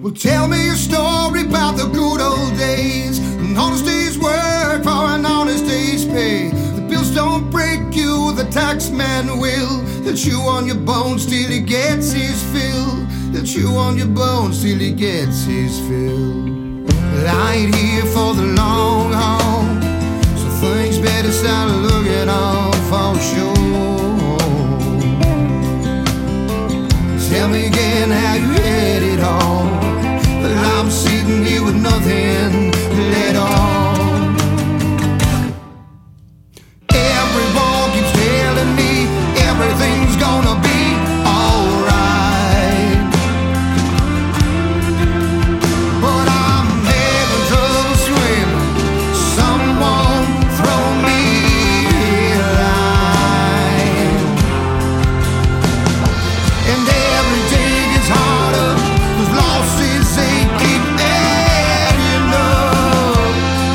Tell me a story about the good old days. An honest day's work for an honest day's pay. The bills don't break you, the tax man will. He'll chew on your bones till he gets his fill. He'll chew on your bones till he gets his fill. But I ain't here for the long haul, so things better start looking off for sure. Tell me again how you had it all. Well, I'm sitting here with nothing at all. Everyone keeps telling me everything's gonna be alright, but I'm having trouble swimming. Someone throw me a line. And every day gets harder, 'cause losses they keep adding up.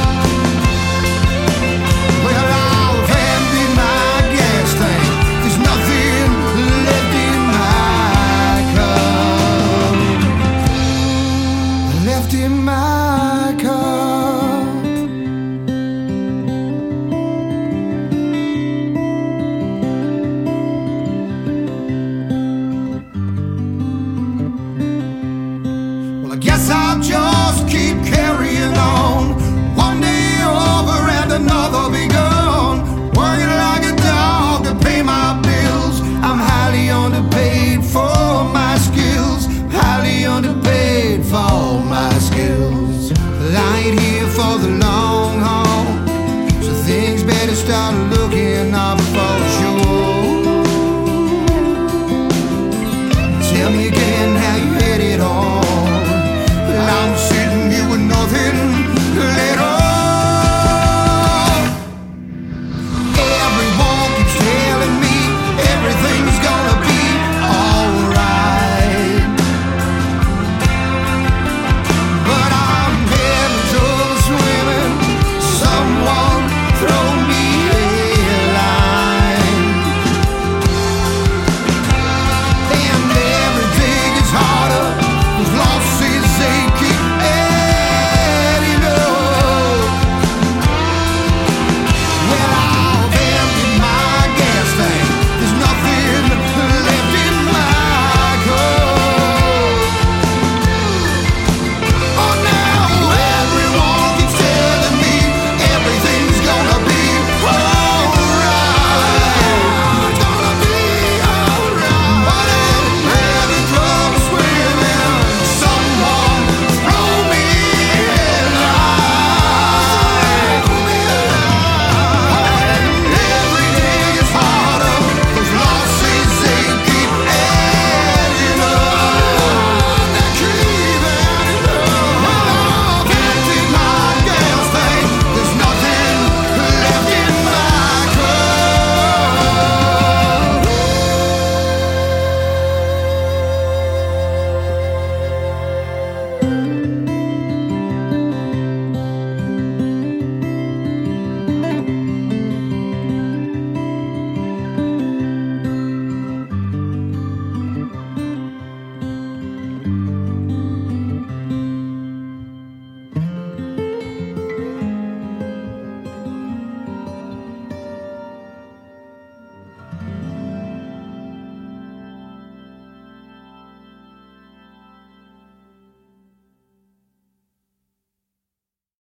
Well, I've emptied my gas tank, there's nothing left in my cup. Left in my cup. Well, I guess I'll just keep carrying on. One day over and another begun. Working like a dog to pay my bills. I'm highly underpaid for my skills. Highly underpaid for my skills. But I ain't here for the long haul, so things better start looking up for sure. Tell me again